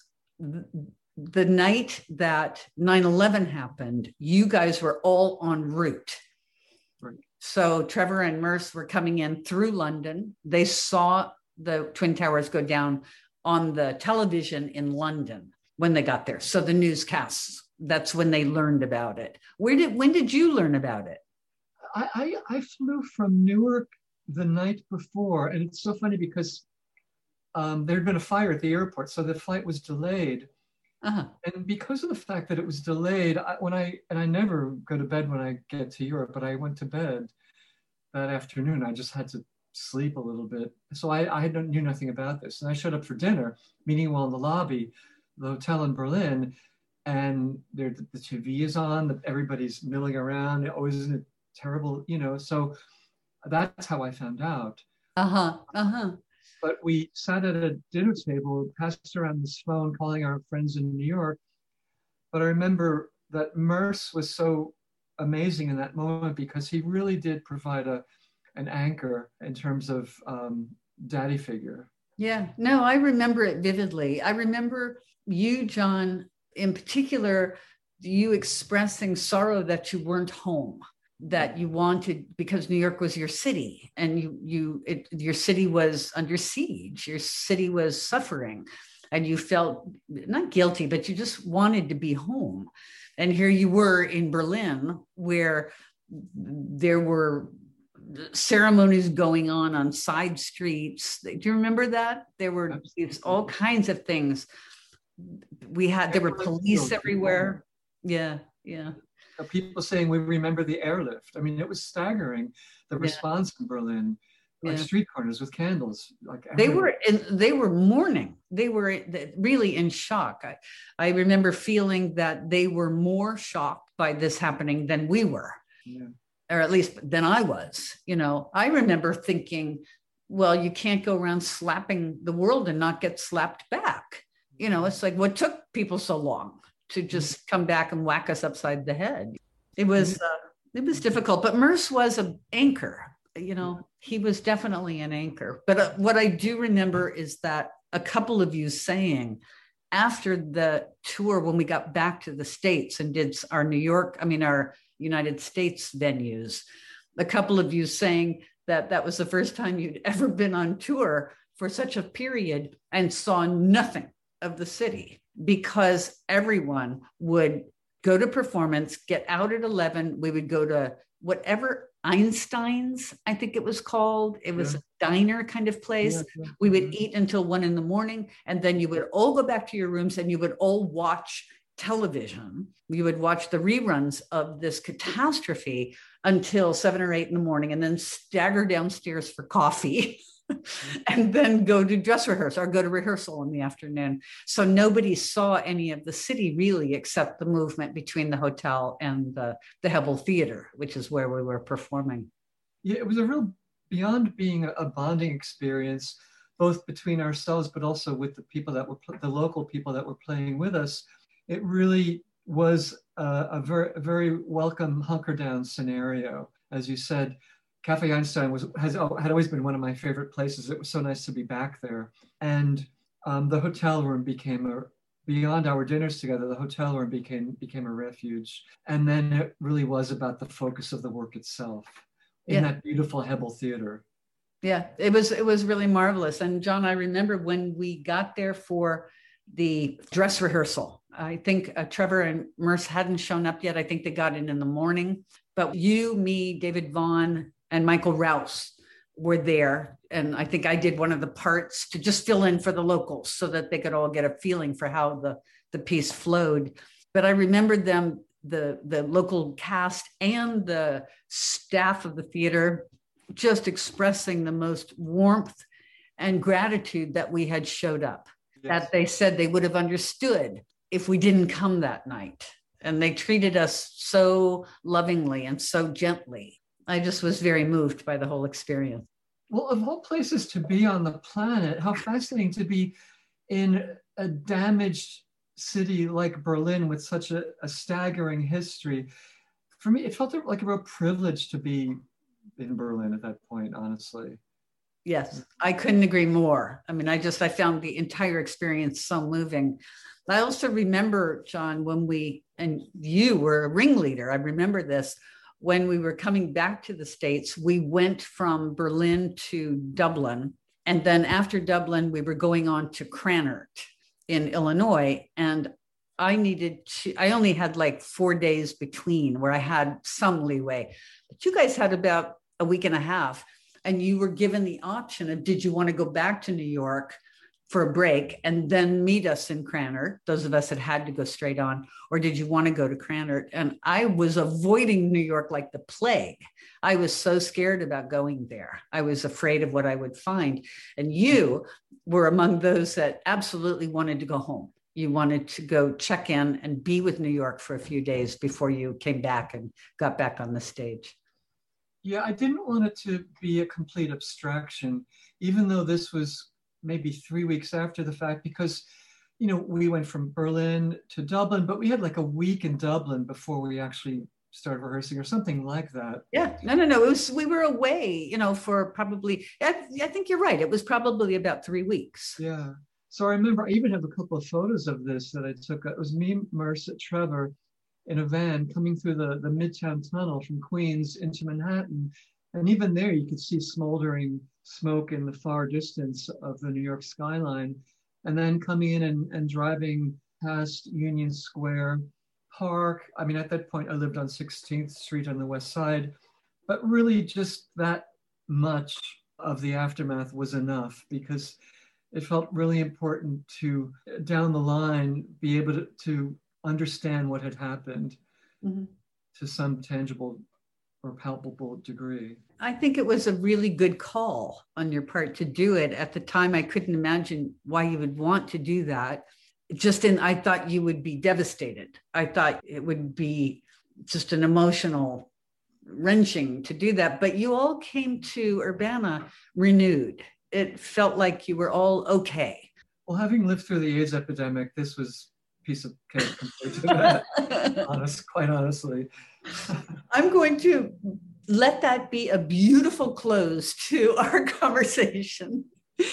the night that nine eleven happened, you guys were all en route. Right. So Trevor and Merce were coming in through London. They saw the Twin Towers go down on the television in London when they got there. So the newscasts, that's when they learned about it. Where did, when did you learn about it? I, I, I flew from Newark the night before. And it's so funny because Um, there had been a fire at the airport, so the flight was delayed. Uh-huh. And because of the fact that it was delayed, I, when I, and I never go to bed when I get to Europe, but I went to bed that afternoon. I just had to sleep a little bit. So I, I knew nothing about this. And I showed up for dinner, meeting well in the lobby, the hotel in Berlin, and there, the, the T V is on, the, everybody's milling around. Oh, isn't it terrible? You know, so that's how I found out. Uh-huh, uh-huh. But we sat at a dinner table, passed around this phone, calling our friends in New York. But I remember that Merce was so amazing in that moment because he really did provide a an anchor in terms of um, daddy figure. Yeah, no, I remember it vividly. I remember you, John, in particular, you expressing sorrow that you weren't home, that you wanted, because New York was your city and you, you, it, your city was under siege, your city was suffering, and you felt not guilty, but you just wanted to be home. And here you were in Berlin, where there were ceremonies going on on side streets. Do you remember that? There were all kinds of things. We had, there were police everywhere. Yeah, yeah. People saying we remember the airlift. I mean, it was staggering, the response yeah. in Berlin, like yeah. street corners with candles. Like they were, in, they were mourning. They were really in shock. I, I remember feeling that they were more shocked by this happening than we were, yeah. or at least than I was. You know, I remember thinking, well, you can't go around slapping the world and not get slapped back. You know, it's like, what took people so long to just come back and whack us upside the head? It was, uh, it was difficult, but Merce was an anchor. You know, he was definitely an anchor. But uh, what I do remember is that a couple of you saying after the tour, when we got back to the States and did our New York, I mean, our United States venues, a couple of you saying that that was the first time you'd ever been on tour for such a period and saw nothing of the city, because everyone would go to performance, get out at eleven. We would go to whatever Einstein's, I think it was called. It was Yeah. a diner kind of place. Yeah, yeah. We would eat until one in the morning, and then you would all go back to your rooms and you would all watch television. You would watch the reruns of this catastrophe until seven or eight in the morning, and then stagger downstairs for coffee. And then go to dress rehearsal or go to rehearsal in the afternoon. So nobody saw any of the city really, except the movement between the hotel and the, the Hebel Theater, which is where we were performing. Yeah, it was a real, beyond being a bonding experience, both between ourselves, but also with the people that were, the local people that were playing with us. It really was a, a very, a very welcome hunker down scenario. As you said, Cafe Einstein was has had always been one of my favorite places. It was so nice to be back there. And um, the hotel room became a, beyond our dinners together, the hotel room became became a refuge. And then it really was about the focus of the work itself in yeah. that beautiful Hebel Theater. Yeah, it was it was really marvelous. And John, I remember when we got there for the dress rehearsal. I think uh, Trevor and Merce hadn't shown up yet. I think they got in in the morning. But you, me, David Vaughn, and Michael Rouse were there. And I think I did one of the parts to just fill in for the locals so that they could all get a feeling for how the, the piece flowed. But I remembered them, the, the local cast and the staff of the theater, just expressing the most warmth and gratitude that we had showed up, yes. that they said they would have understood if we didn't come that night. And they treated us so lovingly and so gently. I just was very moved by the whole experience. Well, of all places to be on the planet, how fascinating to be in a damaged city like Berlin with such a, a staggering history. For me, it felt like a real privilege to be in Berlin at that point, honestly. Yes, I couldn't agree more. I mean, I just, I found the entire experience so moving. I also remember, John, when we, and you were a ringleader, I remember this, when we were coming back to the States, we went from Berlin to Dublin. And then after Dublin, we were going on to Cranert in Illinois. And I needed to, I only had like four days between where I had some leeway. But you guys had about a week and a half. And you were given the option of, did you want to go back to New York for a break and then meet us in Cranert, those of us that had to go straight on, or did you want to go to Cranert? And I was avoiding New York like the plague. I was so scared about going there. I was afraid of what I would find. And you were among those that absolutely wanted to go home. You wanted to go check in and be with New York for a few days before you came back and got back on the stage. Yeah, I didn't want it to be a complete abstraction, even though this was maybe three weeks after the fact, because, you know, we went from Berlin to Dublin, but we had like a week in Dublin before we actually started rehearsing or something like that. Yeah, no, no, no. It was, we were away, you know, for probably, I, I think you're right. It was probably about three weeks. Yeah. So I remember I even have a couple of photos of this that I took. It was me, Merce, Trevor in a van coming through the, the Midtown Tunnel from Queens into Manhattan. And even there, you could see smoldering smoke in the far distance of the New York skyline. And then coming in and, and driving past Union Square Park. I mean, at that point, I lived on sixteenth Street on the West Side. But really just that much of the aftermath was enough, because it felt really important to, down the line, be able to, to understand what had happened mm-hmm. to some tangible or palpable degree. I think it was a really good call on your part to do it. At the time, I couldn't imagine why you would want to do that. Just in, I thought you would be devastated. I thought it would be just an emotional wrenching to do that. But you all came to Urbana renewed. It felt like you were all okay. Well, having lived through the AIDS epidemic, this was a piece of cake compared to that, honest, quite honestly. I'm going to let that be a beautiful close to our conversation.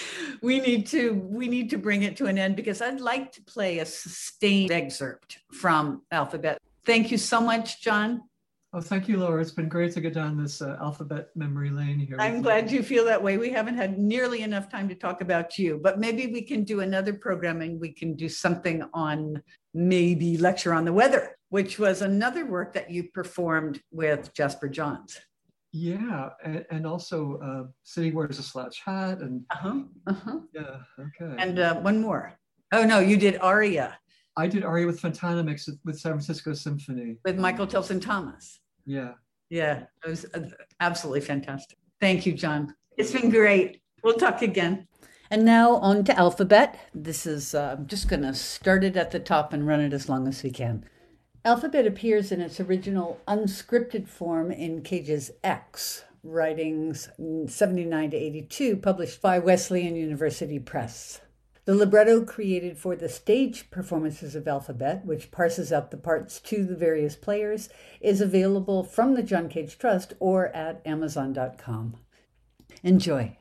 We need to, we need to bring it to an end, because I'd like to play a sustained excerpt from Alphabet. Thank you so much, John. Oh, thank you, Laura. It's been great to get down this uh, alphabet memory lane here. I'm glad you feel that way. We haven't had nearly enough time to talk about you, but maybe we can do another programming. We can do something on maybe Lecture on the Weather, which was another work that you performed with Jasper Johns. Yeah, and, and also uh, City wears a slouch hat, and Uh-huh. Uh-huh. yeah, okay. And uh, one more. Oh, no, you did Aria I did Aria with Fontana Mix with San Francisco Symphony. with Michael Tilson Thomas. Yeah. Yeah, it was uh, absolutely fantastic. Thank you, John. It's been great. We'll talk again. And now on to Alphabet. This is, uh, I'm just going to start it at the top and run it as long as we can. Alphabet appears in its original unscripted form in Cage's X, writings seventy-nine to eighty-two, published by Wesleyan University Press. The libretto created for the stage performances of Alphabet, which parses out the parts to the various players, is available from the John Cage Trust or at amazon dot com. Enjoy.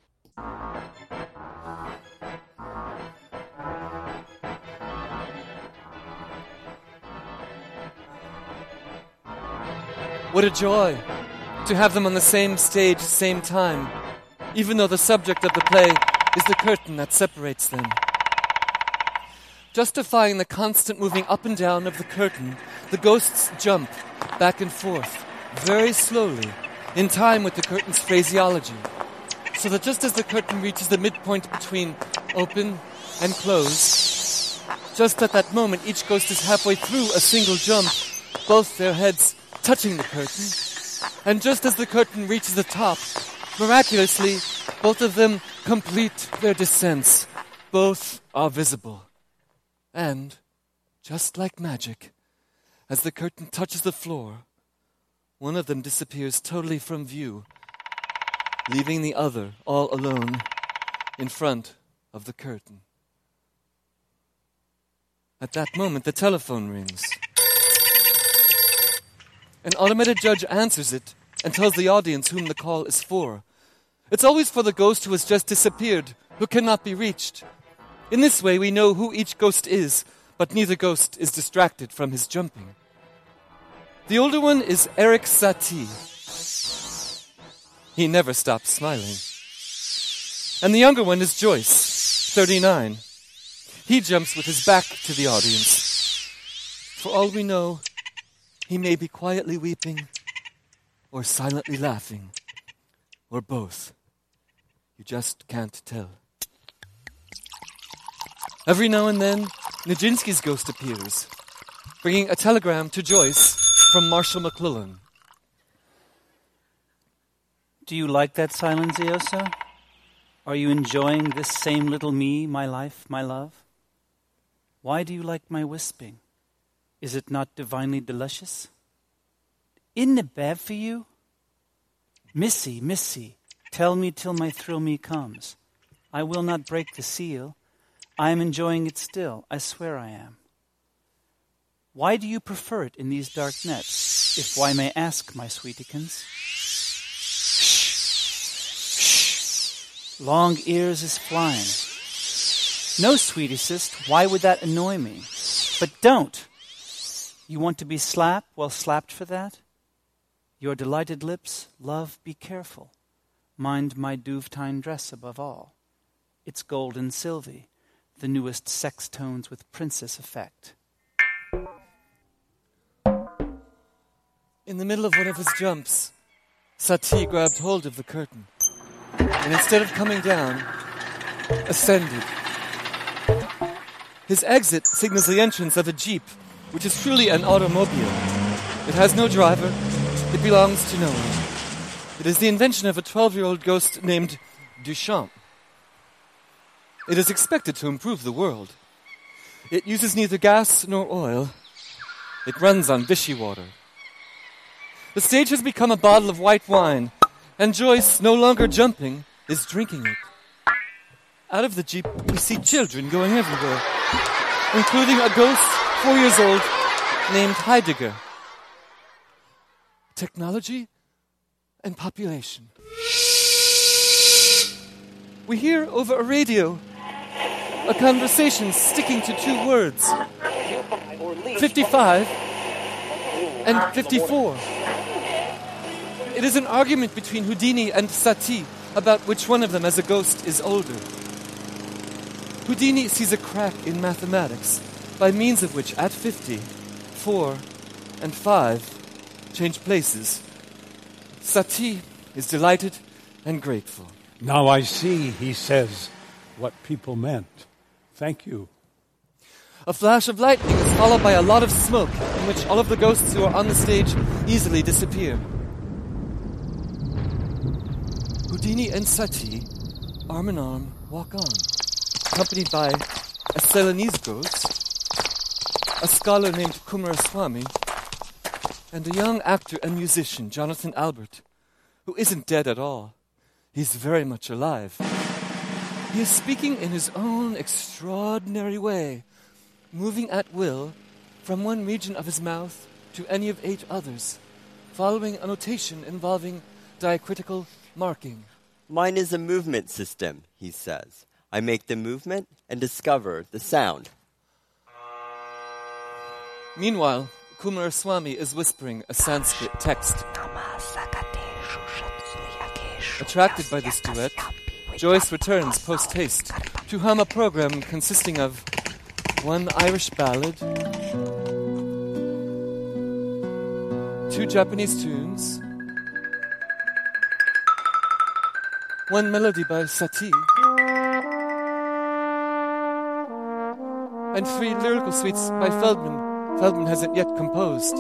What a joy to have them on the same stage, same time, even though the subject of the play is the curtain that separates them. Justifying the constant moving up and down of the curtain, the ghosts jump back and forth, very slowly, in time with the curtain's phraseology, so that just as the curtain reaches the midpoint between open and close, just at that moment each ghost is halfway through a single jump, both their heads touching the curtain, and just as the curtain reaches the top, miraculously, both of them complete their descents. Both are visible. And, just like magic, as the curtain touches the floor, one of them disappears totally from view, leaving the other all alone in front of the curtain. At that moment, the telephone rings. An automated judge answers it and tells the audience whom the call is for. It's always for the ghost who has just disappeared, who cannot be reached. In this way, we know who each ghost is, but neither ghost is distracted from his jumping. The older one is Eric Satie. He never stops smiling. And the younger one is Joyce, thirty-nine. He jumps with his back to the audience. For all we know, he may be quietly weeping, or silently laughing, or both. You just can't tell. Every now and then, Nijinsky's ghost appears, bringing a telegram to Joyce from Marshall McLuhan. Do you like that silence, Eosa? Are you enjoying this same little me, my life, my love? Why do you like my wisping? Is it not divinely delicious? Isn't it bad for you? Missy, Missy, tell me till my thrill me comes. I will not break the seal. I am enjoying it still. I swear I am. Why do you prefer it in these dark nets, if I may ask, my sweetikins? Shh. Long ears is flying. No, sweetie sist, why would that annoy me? But don't. You want to be slapped? Well, slapped for that? Your delighted lips, love, be careful. Mind my Duvtine dress above all. It's gold and sylvie, the newest sex tones with princess effect. In the middle of one of his jumps, Satie grabbed hold of the curtain, and instead of coming down, ascended. His exit signals the entrance of a jeep, which is truly an automobile. It has no driver. It belongs to no one. It is the invention of a twelve-year-old ghost named Duchamp. It is expected to improve the world. It uses neither gas nor oil. It runs on Vichy water. The stage has become a bottle of white wine, and Joyce, no longer jumping, is drinking it. Out of the jeep, we see children going everywhere, including a ghost, four years old, named Heidegger. Technology and population. We hear over a radio a conversation sticking to two words. fifty-five and fifty-four. It is an argument between Houdini and Satie about which one of them as a ghost is older. Houdini sees a crack in mathematics by means of which at fifty, four and five change places. Sati is delighted and grateful. Now I see, he says, what people meant. Thank you. A flash of lightning is followed by a lot of smoke, in which all of the ghosts who are on the stage easily disappear. Houdini and Sati, arm in arm, walk on, accompanied by a Ceylonese ghost, a scholar named Kumaraswamy, and a young actor and musician, Jonathan Albert, who isn't dead at all. He's very much alive. He is speaking in his own extraordinary way, moving at will from one region of his mouth to any of eight others, following a notation involving diacritical marking. Mine is a movement system, he says. I make the movement and discover the sound. Meanwhile, Kumaraswamy is whispering a Sanskrit text. Attracted by this duet, Joyce returns post-haste to hum a program consisting of one Irish ballad, two Japanese tunes, one melody by Sati, and three lyrical suites by Feldman. Feldman hasn't yet composed.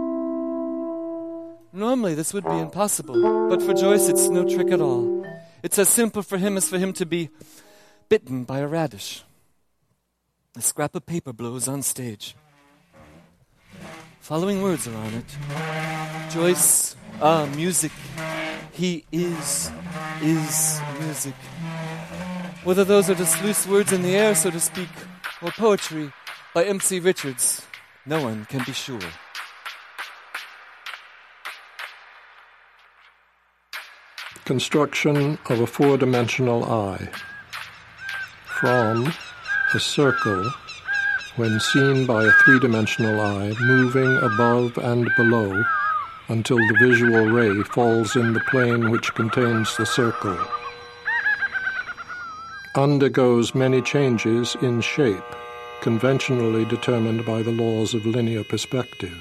Normally this would be impossible, but for Joyce it's no trick at all. It's as simple for him as for him to be bitten by a radish. A scrap of paper blows on stage. Following words are on it. Joyce, ah, music. He is, is music. Whether those are just loose words in the air, so to speak, or poetry by M C Richards, no one can be sure. Construction of a four-dimensional eye. From a circle, when seen by a three-dimensional eye, moving above and below until the visual ray falls in the plane which contains the circle. Undergoes many changes in shape, conventionally determined by the laws of linear perspective.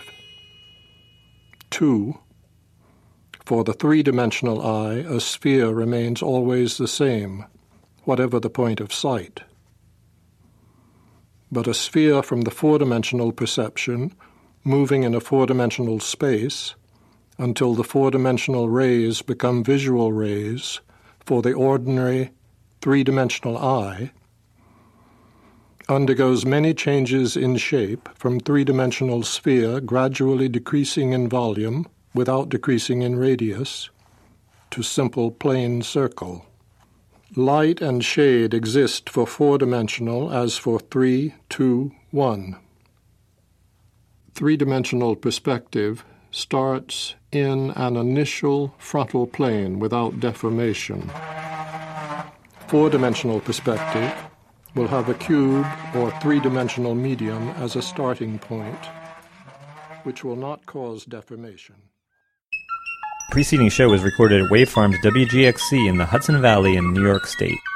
Two, for the three-dimensional eye, a sphere remains always the same, whatever the point of sight. But a sphere from the four-dimensional perception, moving in a four-dimensional space, until the four-dimensional rays become visual rays for the ordinary three-dimensional eye, undergoes many changes in shape from three-dimensional sphere gradually decreasing in volume without decreasing in radius to simple plane circle. Light and shade exist for four-dimensional as for three, two, one. Three-dimensional perspective starts in an initial frontal plane without deformation. Four-dimensional perspective will have a cube or three-dimensional medium as a starting point, which will not cause deformation. The preceding show was recorded at Wavefarms W G X C in the Hudson Valley in New York State.